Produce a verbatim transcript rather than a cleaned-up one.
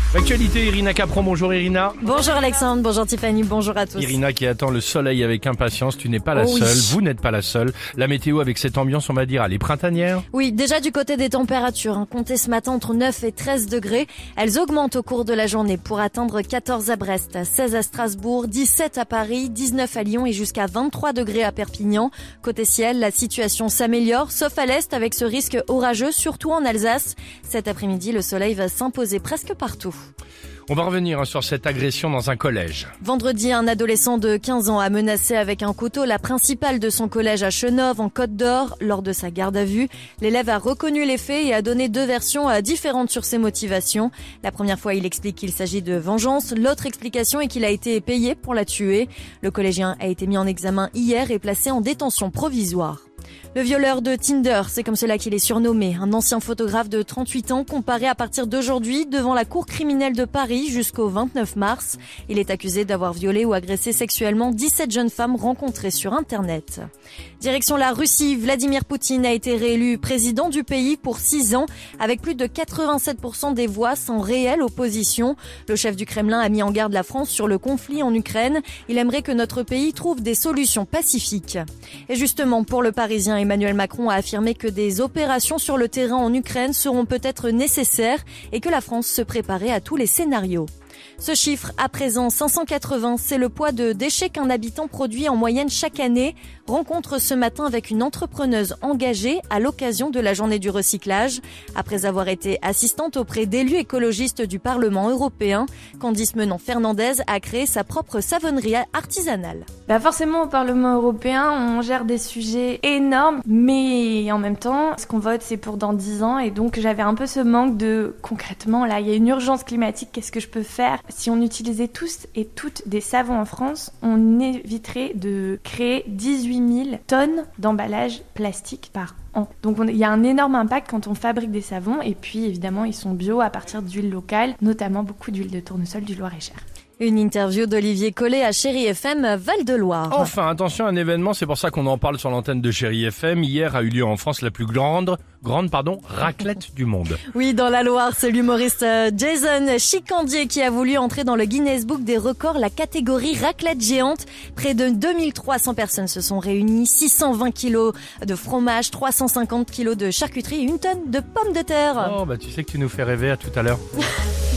L'actualité, Irina Capron. Bonjour Irina. Bonjour Alexandre, bonjour Tiffany, bonjour à tous. Irina qui attend le soleil avec impatience, tu n'es pas la Oh oui. seule, vous n'êtes pas la seule. La météo avec cette ambiance, on va dire, elle est printanière. Oui, déjà du côté des températures, hein, comptez ce matin entre neuf et treize degrés. Elles augmentent au cours de la journée pour atteindre quatorze à Brest, seize à Strasbourg, dix-sept à Paris, dix-neuf à Lyon et jusqu'à vingt-trois degrés à Perpignan. Côté ciel, la situation s'améliore, sauf à l'est avec ce risque orageux, surtout en Alsace. Cet après-midi, le soleil va s'imposer presque partout. On va revenir sur cette agression dans un collège. Vendredi, un adolescent de quinze ans a menacé avec un couteau la principale de son collège à Chenôve, en Côte d'Or. Lors de sa garde à vue, l'élève a reconnu les faits et a donné deux versions différentes sur ses motivations. La première fois, il explique qu'il s'agit de vengeance. L'autre explication est qu'il a été payé pour la tuer. Le collégien a été mis en examen hier et placé en détention provisoire. Le violeur de Tinder, c'est comme cela qu'il est surnommé. Un ancien photographe de trente-huit ans comparé à partir d'aujourd'hui devant la cour criminelle de Paris jusqu'au vingt-neuf mars. Il est accusé d'avoir violé ou agressé sexuellement dix-sept jeunes femmes rencontrées sur Internet. Direction la Russie, Vladimir Poutine a été réélu président du pays pour six ans avec plus de quatre-vingt-sept pour cent des voix sans réelle opposition. Le chef du Kremlin a mis en garde la France sur le conflit en Ukraine. Il aimerait que notre pays trouve des solutions pacifiques. Et justement, pour le Parisien, Emmanuel Macron a affirmé que des opérations sur le terrain en Ukraine seront peut-être nécessaires et que la France se préparait à tous les scénarios. Ce chiffre, à présent cinq cent quatre-vingts, c'est le poids de déchets qu'un habitant produit en moyenne chaque année. Rencontre ce matin avec une entrepreneuse engagée à l'occasion de la journée du recyclage. Après avoir été assistante auprès d'élus écologistes du Parlement européen, Candice Menon-Fernandez a créé sa propre savonnerie artisanale. Bah forcément, au Parlement européen, on gère des sujets énormes, mais en même temps, ce qu'on vote, c'est pour dans dix ans, et donc j'avais un peu ce manque de, concrètement, là, il y a une urgence climatique, qu'est-ce que je peux faire ? Si on utilisait tous et toutes des savons en France, on éviterait de créer dix-huit mille tonnes d'emballage plastique par an. Donc il y a un énorme impact quand on fabrique des savons, et puis évidemment, ils sont bio à partir d'huile locale, notamment beaucoup d'huile de tournesol du Loir-et-Cher. Une interview d'Olivier Collet à Chéri F M Val-de-Loire. Enfin, attention, un événement, c'est pour ça qu'on en parle sur l'antenne de Chéri F M. Hier a eu lieu en France la plus grande, grande pardon, raclette du monde. Oui, dans la Loire, c'est l'humoriste Jason Chicandier qui a voulu entrer dans le Guinness Book des records, la catégorie raclette géante. Près de deux mille trois cents personnes se sont réunies, six cent vingt kilos de fromage, trois cent cinquante kilos de charcuterie et une tonne de pommes de terre. Oh, bah tu sais que tu nous fais rêver, à tout à l'heure.